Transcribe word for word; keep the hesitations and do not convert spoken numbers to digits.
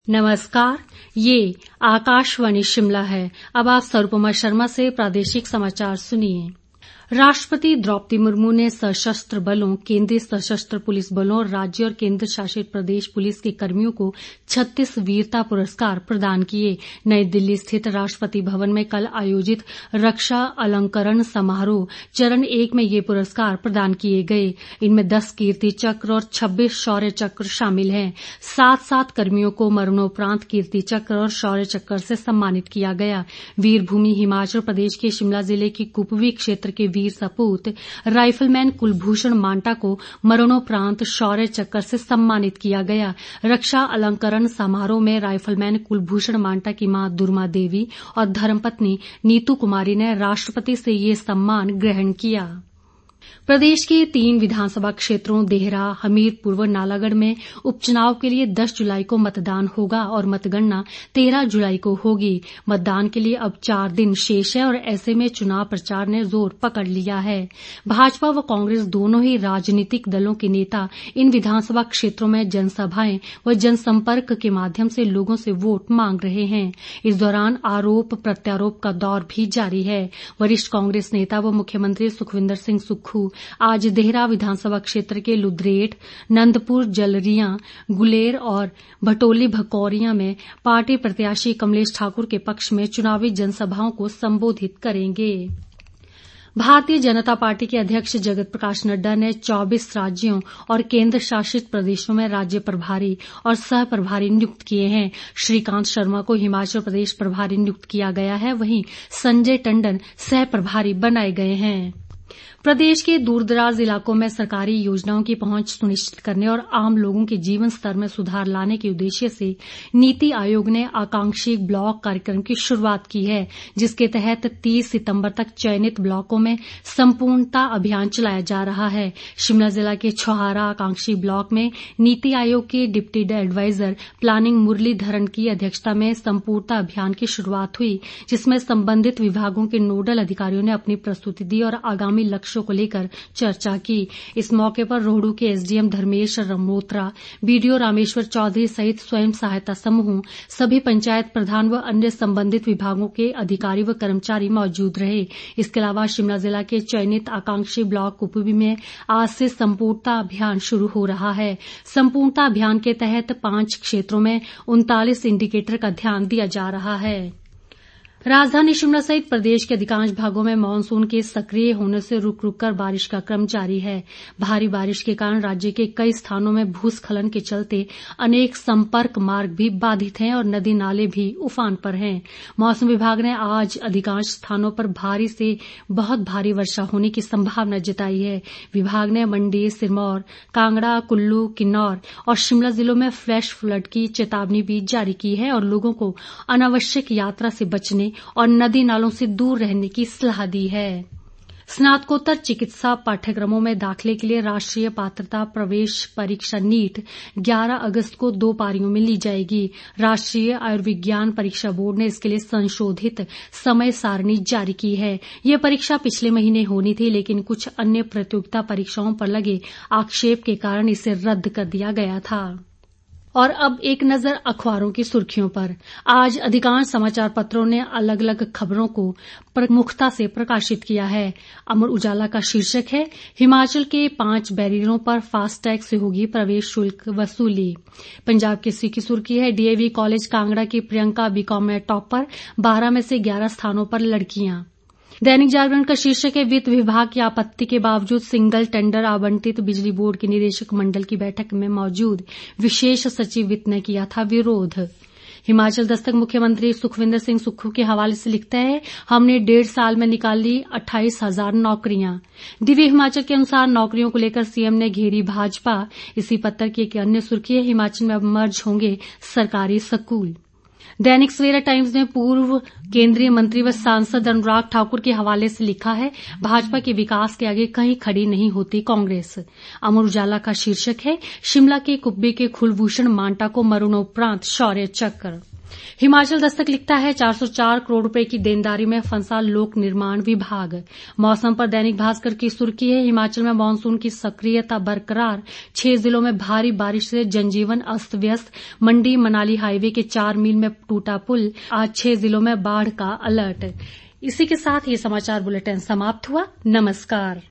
नमस्कार, ये आकाशवाणी शिमला है। अब आप सरुपमा शर्मा से प्रादेशिक समाचार सुनिए। राष्ट्रपति द्रौपदी मुर्मू ने सशस्त्र बलों, केंद्रीय सशस्त्र पुलिस बलों और राज्य और केंद्र शासित प्रदेश पुलिस के कर्मियों को छत्तीस वीरता पुरस्कार प्रदान किए। नई दिल्ली स्थित राष्ट्रपति भवन में कल आयोजित रक्षा अलंकरण समारोह चरण एक में ये पुरस्कार प्रदान किए गए। इनमें दस कीर्ति चक्र और छब्बीस शौर्य चक्र शामिल हैं। सात सात कर्मियों को मरणोपरांत कीर्ति चक्र और शौर्य चक्र से सम्मानित किया गया। वीरभूमि हिमाचल प्रदेश के शिमला जिले की कुपवी क्षेत्र के वीर सपूत राइफलमैन कुलभूषण मांटा को मरणोपरांत शौर्य चक्र से सम्मानित किया गया। रक्षा अलंकरण समारोह में राइफलमैन कुलभूषण मांटा की मां दुर्मा देवी और धर्मपत्नी नीतू कुमारी ने राष्ट्रपति से ये सम्मान ग्रहण किया। प्रदेश के तीन विधानसभा क्षेत्रों देहरा, हमीरपुर व नालागढ़ में उपचुनाव के लिए दस जुलाई को मतदान होगा और मतगणना तेरह जुलाई को होगी। मतदान के लिए अब चार दिन शेष है और ऐसे में चुनाव प्रचार ने जोर पकड़ लिया है। भाजपा व कांग्रेस दोनों ही राजनीतिक दलों के नेता इन विधानसभा क्षेत्रों में जनसभाएं व जनसंपर्क के माध्यम से लोगों से वोट मांग रहे हैं। इस दौरान आरोप प्रत्यारोप का दौर भी जारी है। वरिष्ठ कांग्रेस नेता व मुख्यमंत्री सुखविंदर सिंह सुक्खू आज देहरा विधानसभा क्षेत्र के लुद्रेट, नंदपुर, जलरिया, गुलेर और भटोली भकौरिया में पार्टी प्रत्याशी कमलेश ठाकुर के पक्ष में चुनावी जनसभाओं को संबोधित करेंगे। भारतीय जनता पार्टी के अध्यक्ष जगत प्रकाश नड्डा ने चौबीस राज्यों और केंद्र शासित प्रदेशों में राज्य प्रभारी और सह प्रभारी नियुक्त किए हैं। श्रीकांत शर्मा को हिमाचल प्रदेश प्रभारी नियुक्त किया गया है, वहीं संजय टंडन सह प्रभारी बनाए गए हैं। प्रदेश के दूरदराज इलाकों में सरकारी योजनाओं की पहुंच सुनिश्चित करने और आम लोगों के जीवन स्तर में सुधार लाने के उद्देश्य से नीति आयोग ने आकांक्षी ब्लॉक कार्यक्रम की शुरुआत की है, जिसके तहत तीस सितंबर तक चयनित ब्लॉकों में संपूर्णता अभियान चलाया जा रहा है। शिमला जिला के छुहारा आकांक्षी ब्लॉक में नीति आयोग के डिप्टी एडवाइजर प्लानिंग मुरलीधरन की अध्यक्षता में संपूर्णता अभियान की शुरुआत हुई, जिसमें संबंधित विभागों के नोडल अधिकारियों ने अपनी प्रस्तुति दी और आगामी लक्ष्यों को लेकर चर्चा की। इस मौके पर रोहडू के एसडीएम धर्मेश रमोत्रा, बीडीओ रामेश्वर चौधरी सहित स्वयं सहायता समूह, सभी पंचायत प्रधान व अन्य संबंधित विभागों के अधिकारी व कर्मचारी मौजूद रहे। इसके अलावा शिमला जिला के चयनित आकांक्षी ब्लॉक कुपवी में आज से संपूर्णता अभियान शुरू हो रहा है। संपूर्णता अभियान के तहत पांच क्षेत्रों में उनतालीस इंडिकेटर का ध्यान दिया जा रहा है। राजधानी शिमला सहित प्रदेश के अधिकांश भागों में मानसून के सक्रिय होने से रुक रुक कर बारिश का क्रम जारी है। भारी बारिश के कारण राज्य के कई स्थानों में भूस्खलन के चलते अनेक संपर्क मार्ग भी बाधित हैं और नदी नाले भी उफान पर हैं। मौसम विभाग ने आज अधिकांश स्थानों पर भारी से बहुत भारी वर्षा होने की संभावना जताई है। विभाग ने मंडी, सिरमौर, कांगड़ा, कुल्लू, किन्नौर और शिमला जिलों में फ्लैश फ्लड की चेतावनी भी जारी की है और लोगों को अनावश्यक यात्रा से बचने और नदी नालों से दूर रहने की सलाह दी है। स्नातकोत्तर चिकित्सा पाठ्यक्रमों में दाखिले के लिए राष्ट्रीय पात्रता प्रवेश परीक्षा नीट ग्यारह अगस्त को दो पारियों में ली जाएगी। राष्ट्रीय आयुर्विज्ञान परीक्षा बोर्ड ने इसके लिए संशोधित समय सारणी जारी की है। यह परीक्षा पिछले महीने होनी थी, लेकिन कुछ अन्य प्रतियोगिता परीक्षाओं पर लगे आक्षेप के कारण इसे रद्द कर दिया गया था। और अब एक नजर अखबारों की सुर्खियों पर। आज अधिकांश समाचार पत्रों ने अलग अलग खबरों को प्रमुखता से प्रकाशित किया है। अमर उजाला का शीर्षक है, हिमाचल के पांच बैरियरों पर फास्टैग से होगी प्रवेश शुल्क वसूली। पंजाब केसरी की सुर्खी है, डीएवी कॉलेज कांगड़ा की प्रियंका बीकॉम में टॉपर, बारह में से ग्यारह स्थानों पर लड़कियां। दैनिक जागरण का शीर्षक है, वित्त विभाग की आपत्ति के बावजूद सिंगल टेंडर आवंटित, बिजली बोर्ड के निदेशक मंडल की बैठक में मौजूद विशेष सचिव वित्त ने किया था विरोध। हिमाचल दस्तक मुख्यमंत्री सुखविंदर सिंह सुक्खू के हवाले से लिखता है, हमने डेढ़ साल में निकाली अट्ठाईस हजार नौकरियां। दिव्य हिमाचल के अनुसार नौकरियों को लेकर सीएम ने घेरी भाजपा। इसी पत्र की एक अन्य सुर्खी है, हिमाचल में अब मर्ज होंगे सरकारी स्कूल। दैनिक सवेरा टाइम्स ने पूर्व केंद्रीय मंत्री व सांसद अनुराग ठाकुर के हवाले से लिखा है, भाजपा के विकास के आगे कहीं खड़ी नहीं होती कांग्रेस। अमर उजाला का शीर्षक है, शिमला के कुब्बे के कुलभूषण मांटा को मरणोपरांत शौर्य चक्र। हिमाचल दस्तक लिखता है चार सौ चार करोड़ रुपए की देनदारी में फंसा लोक निर्माण विभाग। मौसम पर दैनिक भास्कर की सुर्खी है, हिमाचल में मानसून की सक्रियता बरकरार, छह जिलों में भारी बारिश से जनजीवन अस्त व्यस्त। मंडी मनाली हाईवे के चार मील में टूटा पुल, आज छह जिलों में बाढ़ का अलर्ट। इसी के साथ ये समाचार बुलेटिन समाप्त हुआ। नमस्कार।